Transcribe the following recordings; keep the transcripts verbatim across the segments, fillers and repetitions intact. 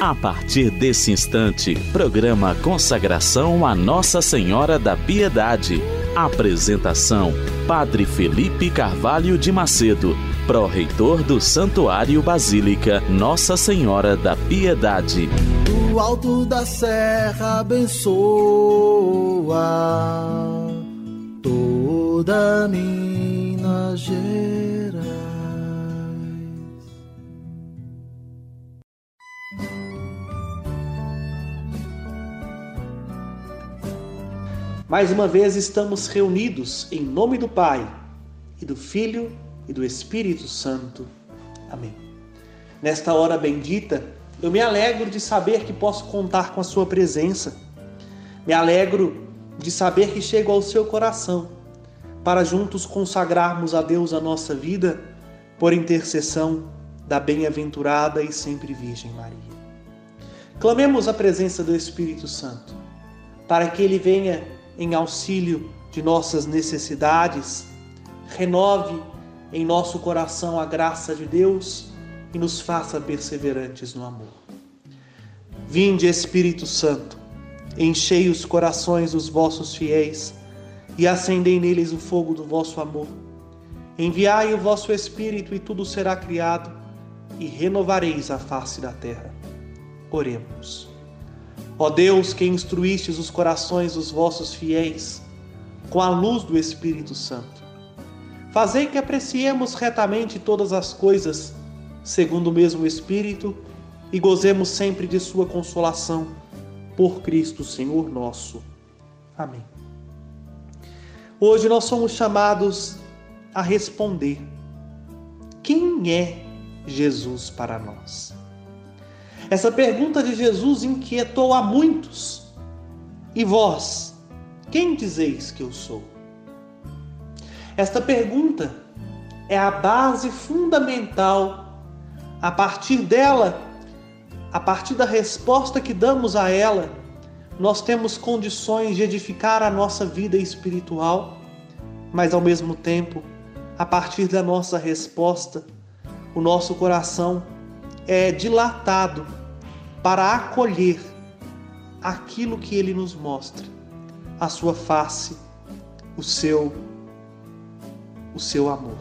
A partir desse instante, programa Consagração a Nossa Senhora da Piedade. Apresentação: Padre Felipe Carvalho de Macedo, pró-reitor do Santuário Basílica Nossa Senhora da Piedade. Do alto da serra abençoa toda Minas Gerais. Mais uma vez estamos reunidos em nome do Pai, e do Filho, e do Espírito Santo. Amém. Nesta hora bendita, eu me alegro de saber que posso contar com a sua presença. Me alegro de saber que chego ao seu coração, para juntos consagrarmos a Deus a nossa vida, por intercessão da bem-aventurada e sempre Virgem Maria. Clamemos a presença do Espírito Santo, para que Ele venha em auxílio de nossas necessidades, renove em nosso coração a graça de Deus e nos faça perseverantes no amor. Vinde, Espírito Santo, enchei os corações dos vossos fiéis e acendei neles o fogo do vosso amor. Enviai o vosso Espírito e tudo será criado e renovareis a face da terra. Oremos. Ó Deus, que instruístes os corações dos vossos fiéis com a luz do Espírito Santo, fazei que apreciemos retamente todas as coisas segundo o mesmo Espírito e gozemos sempre de sua consolação, por Cristo Senhor nosso. Amém. Hoje nós somos chamados a responder: quem é Jesus para nós? Essa pergunta de Jesus inquietou a muitos. E vós, quem dizeis que eu sou? Esta pergunta é a base fundamental. A partir dela, a partir da resposta que damos a ela, nós temos condições de edificar a nossa vida espiritual, mas ao mesmo tempo, a partir da nossa resposta, o nosso coração é dilatado para acolher aquilo que Ele nos mostra, a sua face, o seu, o seu amor.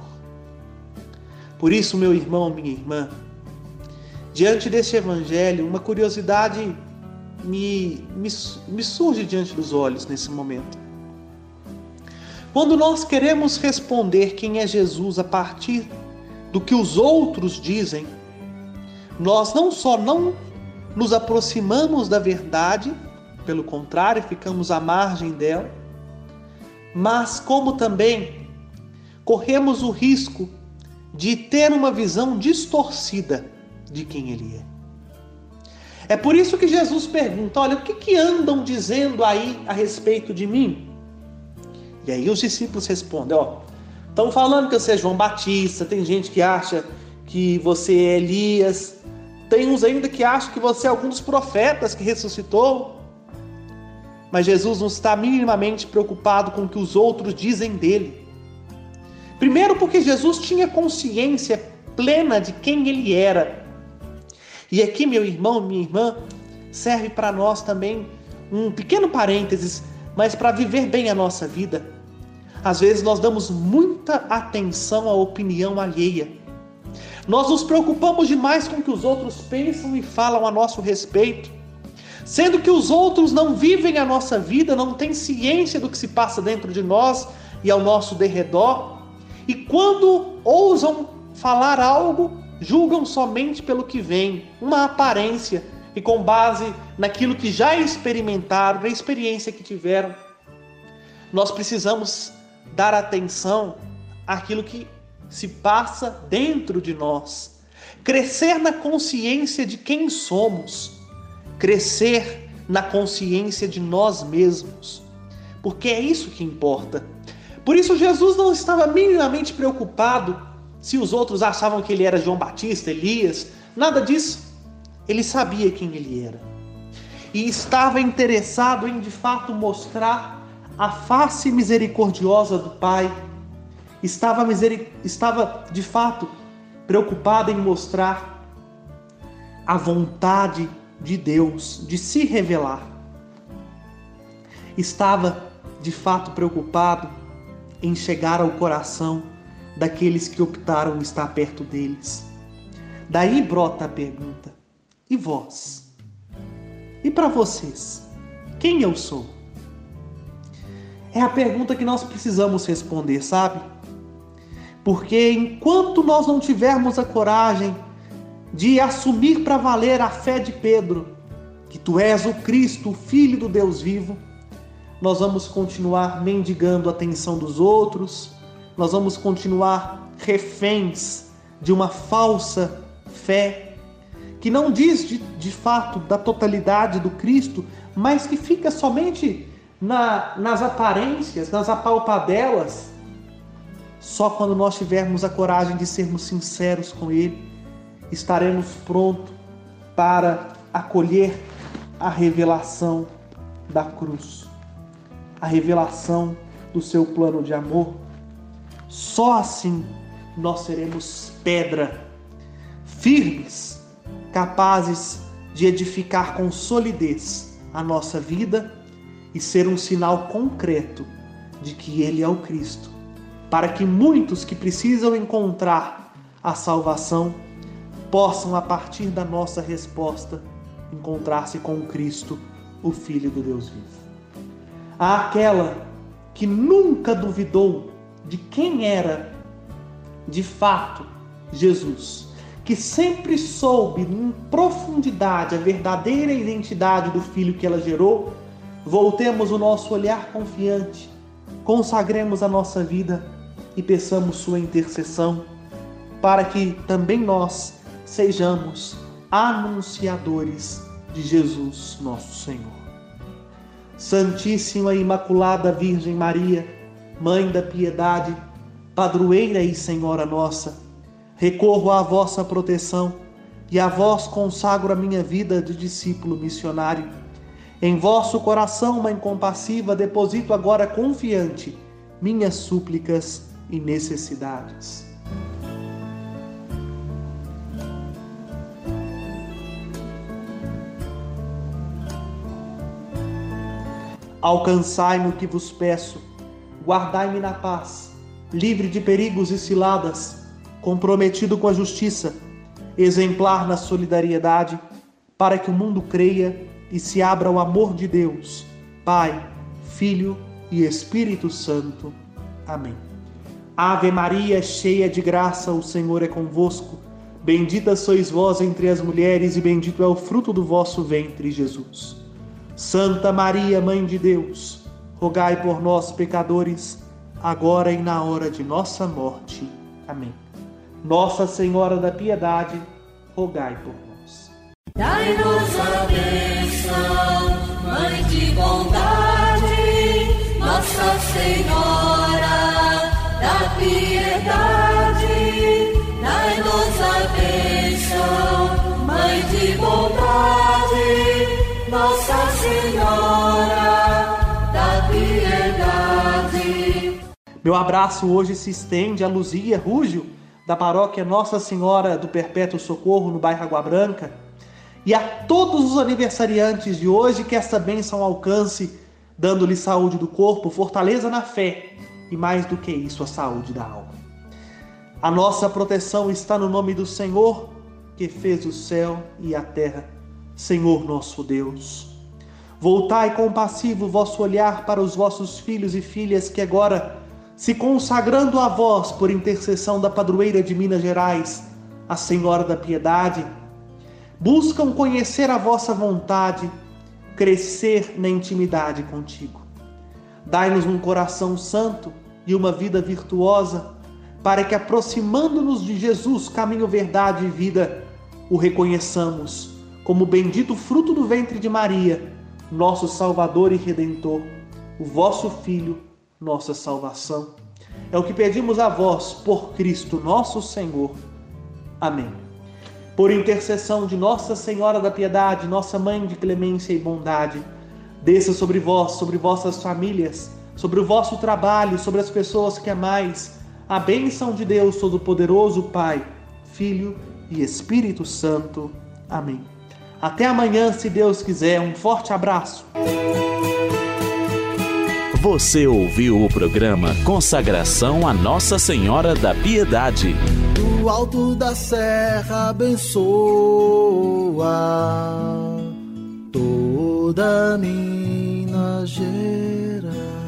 Por isso, meu irmão, minha irmã, diante deste Evangelho, uma curiosidade me, me, me surge diante dos olhos nesse momento. Quando nós queremos responder quem é Jesus a partir do que os outros dizem, nós não só não nos aproximamos da verdade, pelo contrário, ficamos à margem dela, mas como também corremos o risco de ter uma visão distorcida de quem Ele é. É por isso que Jesus pergunta: olha, o que, que andam dizendo aí a respeito de mim? E aí os discípulos respondem: ó, estão falando que você é João Batista, tem gente que acha que você é Elias, tem uns ainda que acham que você é algum dos profetas que ressuscitou. Mas Jesus não está minimamente preocupado com o que os outros dizem dele. Primeiro porque Jesus tinha consciência plena de quem Ele era. E aqui, meu irmão, minha irmã, serve para nós também um pequeno parênteses, mas para viver bem a nossa vida. Às vezes nós damos muita atenção à opinião alheia. Nós nos preocupamos demais com o que os outros pensam e falam a nosso respeito, sendo que os outros não vivem a nossa vida, não têm ciência do que se passa dentro de nós e ao nosso derredor, e quando ousam falar algo, julgam somente pelo que vem, uma aparência, e com base naquilo que já experimentaram, na experiência que tiveram. Nós precisamos dar atenção àquilo que se passa dentro de nós, crescer na consciência de quem somos, crescer na consciência de nós mesmos, porque é isso que importa. Por isso Jesus não estava minimamente preocupado se os outros achavam que Ele era João Batista, Elias, nada disso. Ele sabia quem Ele era e estava interessado em de fato mostrar a face misericordiosa do Pai. Estava, miseric... Estava de fato preocupado em mostrar a vontade de Deus, de se revelar. Estava, de fato, preocupado em chegar ao coração daqueles que optaram estar perto deles. Daí brota a pergunta: e vós? E para vocês? Quem eu sou? É a pergunta que nós precisamos responder, sabe? Porque enquanto nós não tivermos a coragem de assumir para valer a fé de Pedro, que tu és o Cristo, o Filho do Deus vivo, nós vamos continuar mendigando a atenção dos outros, nós vamos continuar reféns de uma falsa fé, que não diz de, de fato da totalidade do Cristo, mas que fica somente na, nas aparências, nas apalpadelas. Só quando nós tivermos a coragem de sermos sinceros com Ele, estaremos prontos para acolher a revelação da cruz, a revelação do seu plano de amor. Só assim nós seremos pedra, firmes, capazes de edificar com solidez a nossa vida e ser um sinal concreto de que Ele é o Cristo, para que muitos que precisam encontrar a salvação possam, a partir da nossa resposta, encontrar-se com Cristo, o Filho do Deus vivo. Àquela que nunca duvidou de quem era, de fato, Jesus, que sempre soube em profundidade a verdadeira identidade do Filho que ela gerou, voltemos o nosso olhar confiante, consagremos a nossa vida e peçamos sua intercessão, para que também nós sejamos anunciadores de Jesus, nosso Senhor. Santíssima e Imaculada Virgem Maria, Mãe da Piedade, Padroeira e Senhora nossa, recorro à vossa proteção e a vós consagro a minha vida de discípulo missionário. Em vosso coração, Mãe compassiva, deposito agora confiante minhas súplicas e necessidades. Alcançai-me o que vos peço, guardai-me na paz, livre de perigos e ciladas, comprometido com a justiça, exemplar na solidariedade, para que o mundo creia e se abra ao amor de Deus, Pai, Filho e Espírito Santo. Amém. Ave Maria, cheia de graça, o Senhor é convosco. Bendita sois vós entre as mulheres e bendito é o fruto do vosso ventre, Jesus. Santa Maria, Mãe de Deus, rogai por nós, pecadores, agora e na hora de nossa morte. Amém. Nossa Senhora da Piedade, rogai por nós. Dai-nos a bênção, Mãe de bondade, Nossa Senhora da Piedade. Dai-nos a bênção, Mãe de bondade, Nossa Senhora da Piedade. Meu abraço hoje se estende a Luzia Rúgio, da paróquia Nossa Senhora do Perpétuo Socorro, no bairro Água Branca, e a todos os aniversariantes de hoje, que esta bênção alcance, dando-lhe saúde do corpo, fortaleza na fé e, mais do que isso, a saúde da alma. A nossa proteção está no nome do Senhor, que fez o céu e a terra. Senhor nosso Deus, voltai compassivo o vosso olhar para os vossos filhos e filhas que agora, se consagrando a vós por intercessão da padroeira de Minas Gerais, a Senhora da Piedade, buscam conhecer a vossa vontade, crescer na intimidade contigo. Dai-nos um coração santo e uma vida virtuosa, para que, aproximando-nos de Jesus, caminho, verdade e vida, o reconheçamos como bendito fruto do ventre de Maria, nosso Salvador e Redentor, o vosso Filho, nossa salvação. É o que pedimos a vós, por Cristo nosso Senhor. Amém. Por intercessão de Nossa Senhora da Piedade, nossa Mãe de clemência e bondade, desça sobre vós, sobre vossas famílias, sobre o vosso trabalho, sobre as pessoas que amais, a bênção de Deus Todo-Poderoso, Pai, Filho e Espírito Santo. Amém. Até amanhã, se Deus quiser. Um forte abraço. Você ouviu o programa Consagração a Nossa Senhora da Piedade. Do alto da serra abençoa toda Minas Gerais.